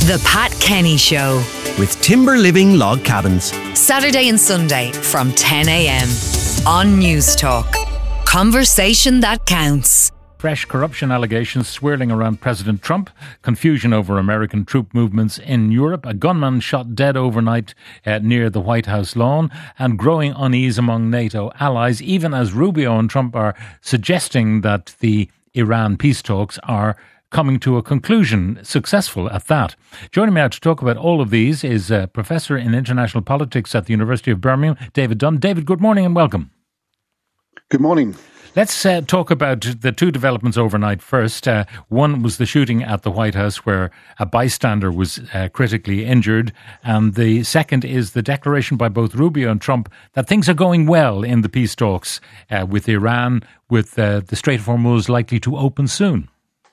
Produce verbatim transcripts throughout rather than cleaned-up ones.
The Pat Kenny Show with Timber Living Log Cabins. Saturday and Sunday from ten a.m. on News Talk. Conversation that counts. Fresh corruption allegations swirling around President Trump, confusion over American troop movements in Europe, a gunman shot dead overnight uh, near the White House lawn, and growing unease among NATO allies, even as Rubio and Trump are suggesting that the Iran peace talks are coming to a conclusion, successful at that. Joining me now to talk about all of these is a Professor in International Politics at the University of Birmingham, David Dunn. David, good morning and welcome. Good morning. Let's uh, talk about the two developments overnight first. Uh, one was the shooting at the White House where a bystander was uh, critically injured. And the second is the declaration by both Rubio and Trump that things are going well in the peace talks uh, with Iran, with uh, the Strait of Hormuz likely to open soon.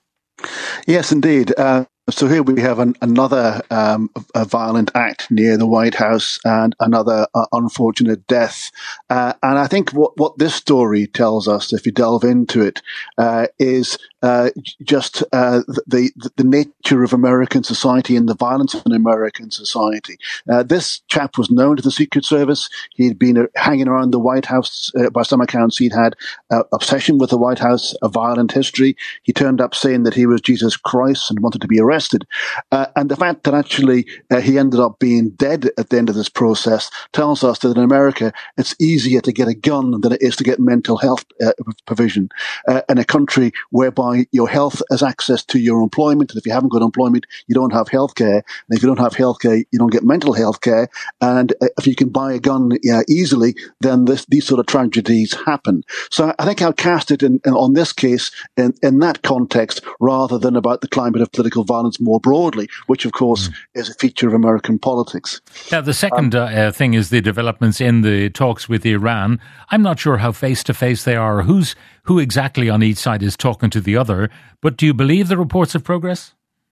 Yes, indeed. Uh, so here we have an, another um, a violent act near the White House and another uh, unfortunate death. Uh, and I think what, what this story tells us, if you delve into it, uh, is uh, just uh, the, the nature of American society and the violence in American society. Uh, this chap was known to the Secret Service. He'd been uh, hanging around the White House. Uh, by some accounts, he'd had uh, obsession with the White House, a violent history. He turned up saying that he was Jesus Christ and wanted to be arrested. Uh, and the fact that actually uh, he ended up being dead at the end of this process tells us that in America, it's easier to get a gun than it is to get mental health uh, provision. Uh, in a country whereby your health has access to your employment, and if you haven't got employment, you don't have health care. And if you don't have health care, you don't get mental health care. And uh, if you can buy a gun uh, easily, then this, these sort of tragedies happen. So I think I'll cast it in, in, on this case in, in that context rather than about the climate of political violence more broadly, which of course mm. is a feature of American politics. Now, the second um, uh, thing is the developments in the talks with Iran. I'm not sure how face-to-face they are, or who's, who exactly on each side is talking to the other, but do you believe the reports of progress?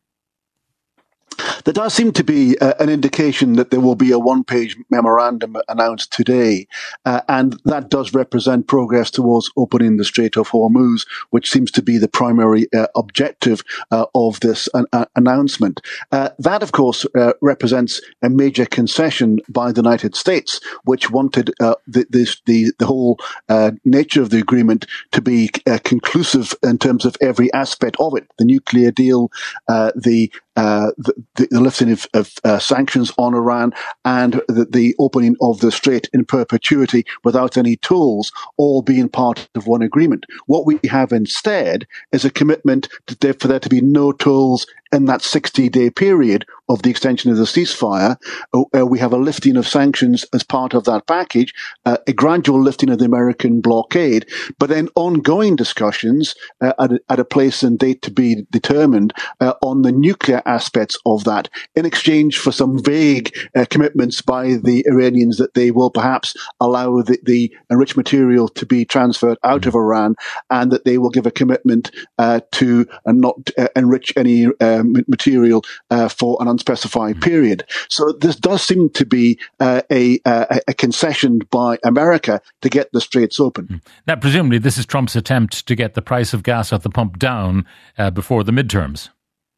There does seem to be uh, an indication that there will be a one-page memorandum announced today, uh, and that does represent progress towards opening the Strait of Hormuz, which seems to be the primary uh, objective uh, of this uh, uh, announcement. Uh, that, of course, uh, represents a major concession by the United States, which wanted uh, the, this, the, the whole uh, nature of the agreement to be uh, conclusive in terms of every aspect of it. The nuclear deal, uh, the Uh, the, the lifting of, of uh, sanctions on Iran, and the, the opening of the strait in perpetuity without any tolls, all being part of one agreement. What we have instead is a commitment to, for there to be no tolls in that sixty-day period of the extension of the ceasefire. Uh, we have a lifting of sanctions as part of that package, uh, a gradual lifting of the American blockade, but then ongoing discussions uh, at, a, at a place and date to be determined uh, on the nuclear aspects of that, in exchange for some vague uh, commitments by the Iranians that they will perhaps allow the, the enriched material to be transferred out of Iran, and that they will give a commitment uh, to uh, not uh, enrich any uh, material uh, for an unspecified period. So this does seem to be uh, a, a, a concession by America to get the straits open. Now, presumably this is Trump's attempt to get the price of gas at the pump down uh, before the midterms.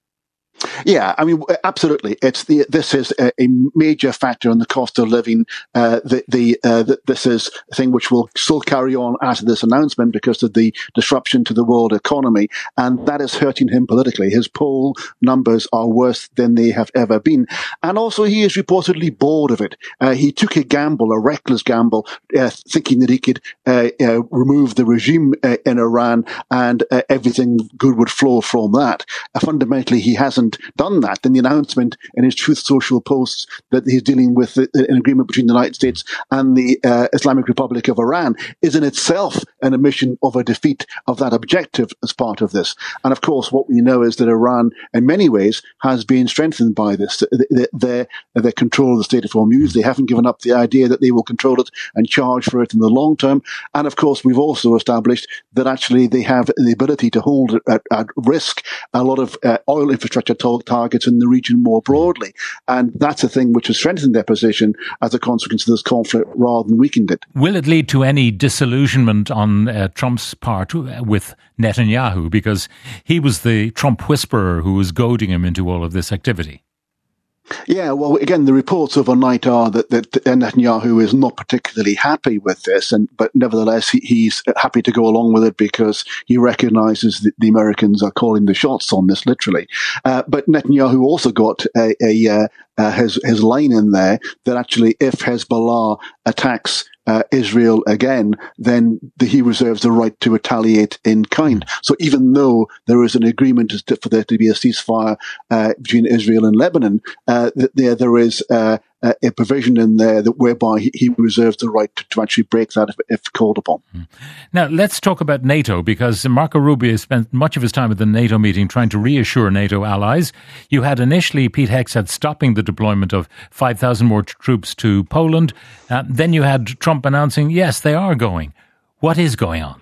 Yeah, I mean, absolutely. It's the this is a, a major factor in the cost of living. Uh, the the, uh, the this is a thing which will still carry on after this announcement because of the disruption to the world economy, and that is hurting him politically. His poll numbers are worse than they have ever been, and also he is reportedly bored of it. Uh, he took a gamble, a reckless gamble, uh, thinking that he could uh, uh, remove the regime uh, in Iran and uh, everything good would flow from that. Uh, fundamentally, he hasn't done that. In the announcement in his Truth Social posts that he's dealing with an agreement between the United States and the uh, Islamic Republic of Iran is in itself an admission of a defeat of that objective as part of this. And of course, what we know is that Iran, in many ways, has been strengthened by this. Their, their control of the Strait of Hormuz, they haven't given up the idea that they will control it and charge for it in the long term. And of course, we've also established that actually they have the ability to hold at, at risk a lot of uh, oil infrastructure targets in the region more broadly. And that's a thing which has strengthened their position as a consequence of this conflict rather than weakened it. Will it lead to any disillusionment on uh, Trump's part with Netanyahu? Because he was the Trump whisperer who was goading him into all of this activity. Yeah, well, again, the reports overnight are that, that Netanyahu is not particularly happy with this, and but nevertheless, he, he's happy to go along with it because he recognizes that the Americans are calling the shots on this, literally. Uh, but Netanyahu also got a, a uh, uh, his his line in there that actually, if Hezbollah attacks Uh, Israel again, then the, he reserves the right to retaliate in kind. So even though there is an agreement to, for there to be a ceasefire uh, between Israel and Lebanon, uh, there there is uh, a provision in there that whereby he, he reserves the right to, to actually break that if, if called upon. Now, let's talk about NATO, because Marco Rubio spent much of his time at the NATO meeting trying to reassure NATO allies. You had initially Pete Hegseth stopping the deployment of five thousand more troops to Poland. Uh, then you had Trump announcing, yes, they are going. What is going on?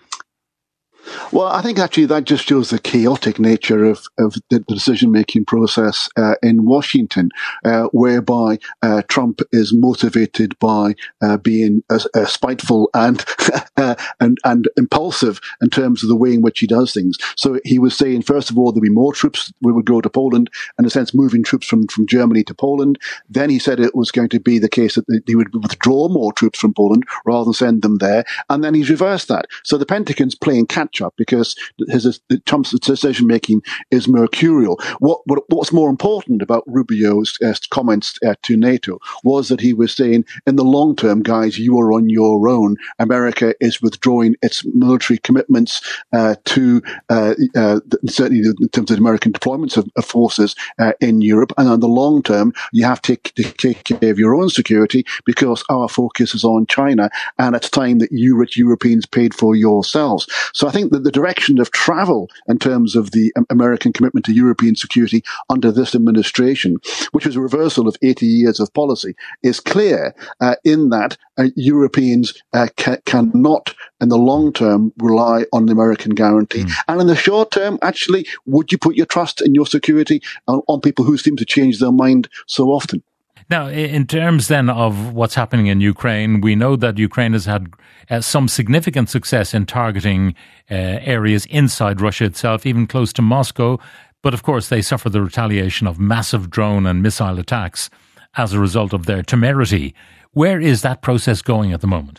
Well, I think actually that just shows the chaotic nature of, of the decision-making process uh, in Washington, uh, whereby uh, Trump is motivated by uh, being uh, uh, spiteful and, uh, and and impulsive in terms of the way in which he does things. So he was saying, first of all, there'll be more troops. We would go to Poland, in a sense, moving troops from, from Germany to Poland. Then he said it was going to be the case that he would withdraw more troops from Poland rather than send them there. And then he's reversed that. So the Pentagon's playing catch up because his, his Trump's decision making is mercurial. What, what what's more important about Rubio's uh, comments uh, to NATO was that he was saying, in the long term, guys, you are on your own. America is withdrawing its military commitments uh, to uh, uh, certainly in terms of American deployments of, of forces uh, in Europe, and on the long term, you have to, to take care of your own security because our focus is on China, and it's time that you rich Europeans paid for yourselves. So I think that the direction of travel in terms of the American commitment to European security under this administration, which was a reversal of eighty years of policy, is clear uh, in that uh, Europeans uh, ca- cannot, in the long term, rely on the American guarantee. Mm. And in the short term, actually, would you put your trust in your security on, on people who seem to change their mind so often? Now, in terms then of what's happening in Ukraine, we know that Ukraine has had uh, some significant success in targeting uh, areas inside Russia itself, even close to Moscow. But of course, they suffer the retaliation of massive drone and missile attacks as a result of their temerity. Where is that process going at the moment?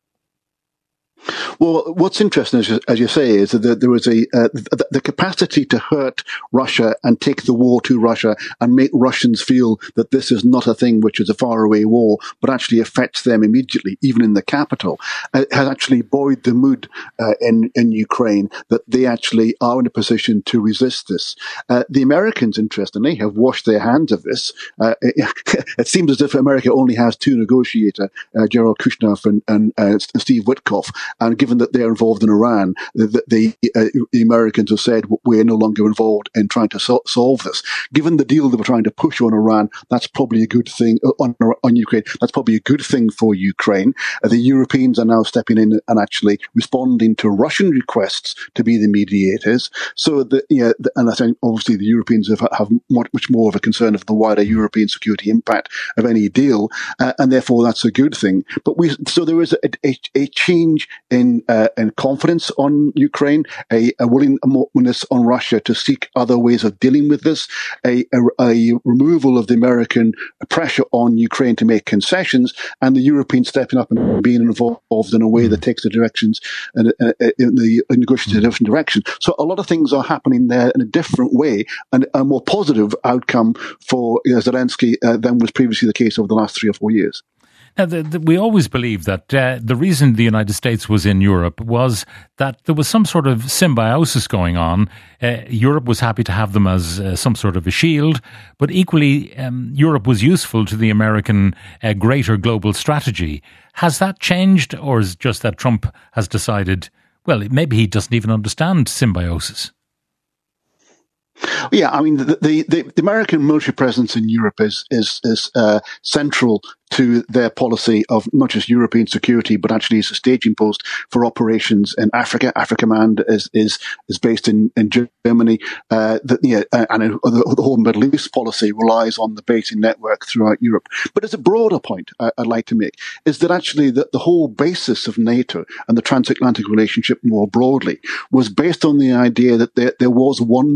Well, what's interesting, as you, as you say, is that there is a uh, the, the capacity to hurt Russia and take the war to Russia and make Russians feel that this is not a thing which is a faraway war, but actually affects them immediately, even in the capital, uh, has actually buoyed the mood uh, in in Ukraine that they actually are in a position to resist this. Uh, the Americans, interestingly, have washed their hands of this. Uh, it, it seems as if America only has two negotiators, uh, Gerald Kushner and, and uh, Steve Witkoff. And given that they're involved in Iran, the, the, uh, the Americans have said we're no longer involved in trying to so- solve this. Given the deal that we're trying to push on Iran, that's probably a good thing on, on Ukraine. That's probably a good thing for Ukraine. Uh, the Europeans are now stepping in and actually responding to Russian requests to be the mediators. So, the, yeah, the, and I think obviously the Europeans have, have much, much more of a concern of the wider European security impact of any deal, uh, and therefore that's a good thing. But we, so there is a, a, a change in uh, in confidence on Ukraine, a, a willingness on Russia to seek other ways of dealing with this, a, a, a removal of the American pressure on Ukraine to make concessions, and the Europeans stepping up and being involved in a way that takes the directions in, in, in the negotiations in a different direction. So a lot of things are happening there in a different way, and a more positive outcome for you know, Zelensky uh, than was previously the case over the last three or four years. Now, the, the, we always believed that uh, the reason the United States was in Europe was that there was some sort of symbiosis going on. Uh, Europe was happy to have them as uh, some sort of a shield, but equally um, Europe was useful to the American uh, greater global strategy. Has that changed, or is it just that Trump has decided, well, maybe he doesn't even understand symbiosis? Yeah, I mean, the, the, the American military presence in Europe is is, is uh, central to their policy of not just European security, but actually as a staging post for operations in Africa. Africa Command is is is based in, in Germany, uh, the, yeah, and the, the whole Middle East policy relies on the basing network throughout Europe. But as a broader point uh, I'd like to make is that actually the, the whole basis of NATO and the transatlantic relationship more broadly was based on the idea that there, there was one political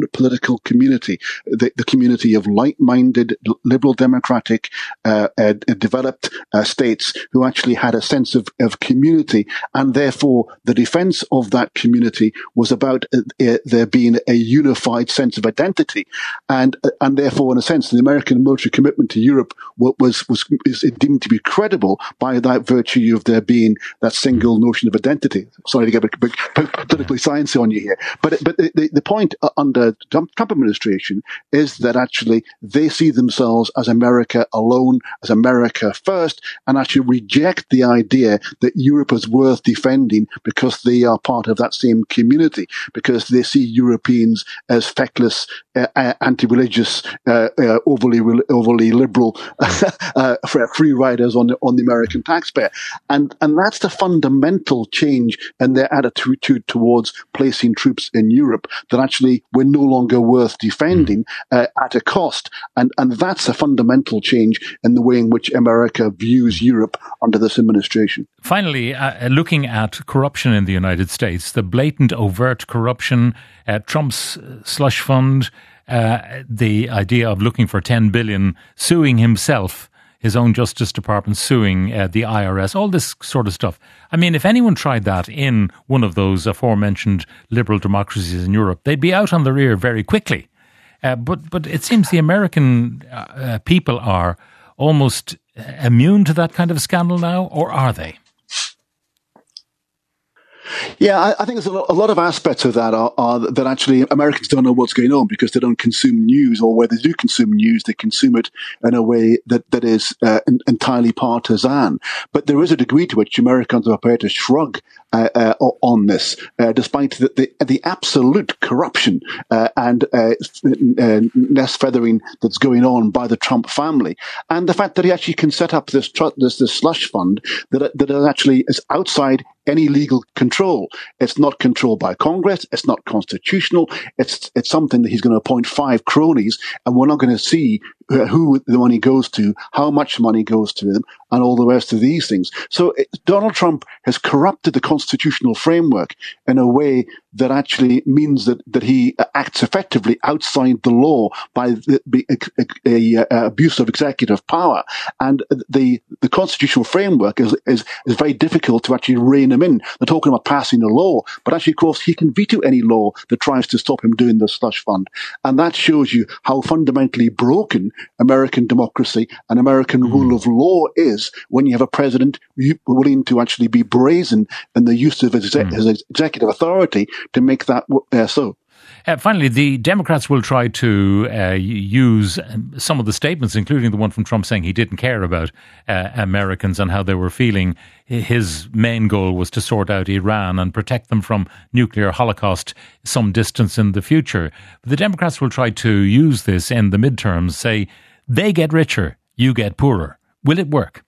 political community, the, the community of like-minded, liberal, democratic, uh, uh, developed uh, states who actually had a sense of, of community, and therefore the defense of that community was about uh, uh, there being a unified sense of identity, and uh, and therefore, in a sense, the American military commitment to Europe was was is deemed to be credible by that virtue of there being that single notion of identity. Sorry to get a bit politically sciencey on you here, but but the, the point under Trump administration is that actually they see themselves as America alone, as America first, and actually reject the idea that Europe is worth defending because they are part of that same community, because they see Europeans as feckless, uh, anti-religious, uh, uh, overly overly liberal uh, free riders on the, on the American taxpayer, and and that's the fundamental change in their attitude towards placing troops in Europe. That actually we're no longer worth defending uh, at a cost, and and that's a fundamental change in the way in which America views Europe under this administration. Finally, uh, looking at corruption in the United States, the blatant, overt corruption, uh, Trump's slush fund, uh, the idea of looking for ten billion, suing himself, his own Justice Department suing uh, the I R S, all this sort of stuff. I mean, if anyone tried that in one of those aforementioned liberal democracies in Europe, they'd be out on the rear very quickly. Uh, but but it seems the American uh, people are almost immune to that kind of scandal now, or are they? Yeah, I, I think there's a lot, a lot of aspects of that are, are that actually Americans don't know what's going on because they don't consume news, or where they do consume news, they consume it in a way that, that is uh, entirely partisan. But there is a degree to which Americans are prepared to shrug uh, uh, on this, uh, despite the, the, the absolute corruption uh, and uh, uh, nest feathering that's going on by the Trump family, and the fact that he actually can set up this tr- this, this slush fund that that actually is outside any legal control. It's not controlled by Congress. It's not constitutional. It's it's something that he's going to appoint five cronies, and we're not going to see who the money goes to, how much money goes to them, and all the rest of these things. So it, Donald Trump has corrupted the constitutional framework in a way that actually means that, that he acts effectively outside the law by the, the a, a, a abuse of executive power. And the the constitutional framework is, is, is very difficult to actually rein him in. They're talking about passing a law, but actually, of course, he can veto any law that tries to stop him doing the slush fund. And that shows you how fundamentally broken American democracy and American mm. rule of law is when you have a president willing to actually be brazen in the use of his, mm. his executive authority to make that uh, so. Uh, finally, the Democrats will try to uh, use some of the statements, including the one from Trump saying he didn't care about uh, Americans and how they were feeling. His main goal was to sort out Iran and protect them from nuclear holocaust some distance in the future. But the Democrats will try to use this in the midterms, say they get richer, you get poorer. Will it work?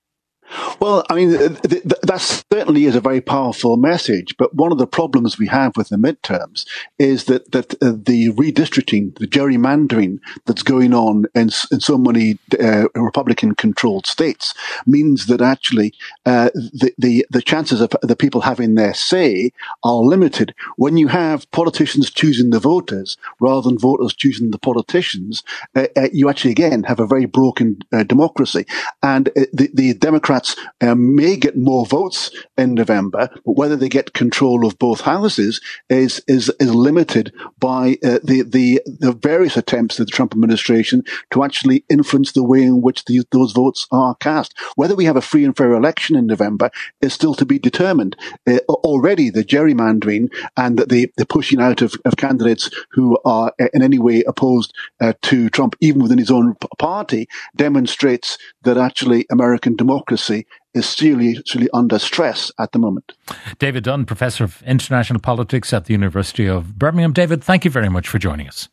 Well, I mean, th- th- that certainly is a very powerful message. But one of the problems we have with the midterms is that that uh, the redistricting, the gerrymandering that's going on in, in so many uh, Republican-controlled states means that actually uh, the, the the chances of the people having their say are limited. When you have politicians choosing the voters rather than voters choosing the politicians, uh, uh, you actually again have a very broken uh, democracy. And uh, the, the Democrats Um, may get more votes in November, but whether they get control of both houses is is, is limited by uh, the, the the various attempts of the Trump administration to actually influence the way in which the, those votes are cast. Whether we have a free and fair election in November is still to be determined. Uh, already the gerrymandering and the, the pushing out of, of candidates who are in any way opposed uh, to Trump, even within his own party, demonstrates that actually American democracy is seriously under stress at the moment. David Dunn, Professor of International Politics at the University of Birmingham. David, thank you very much for joining us.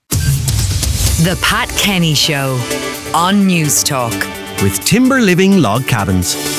The Pat Kenny Show on News Talk. With Timber Living Log Cabins.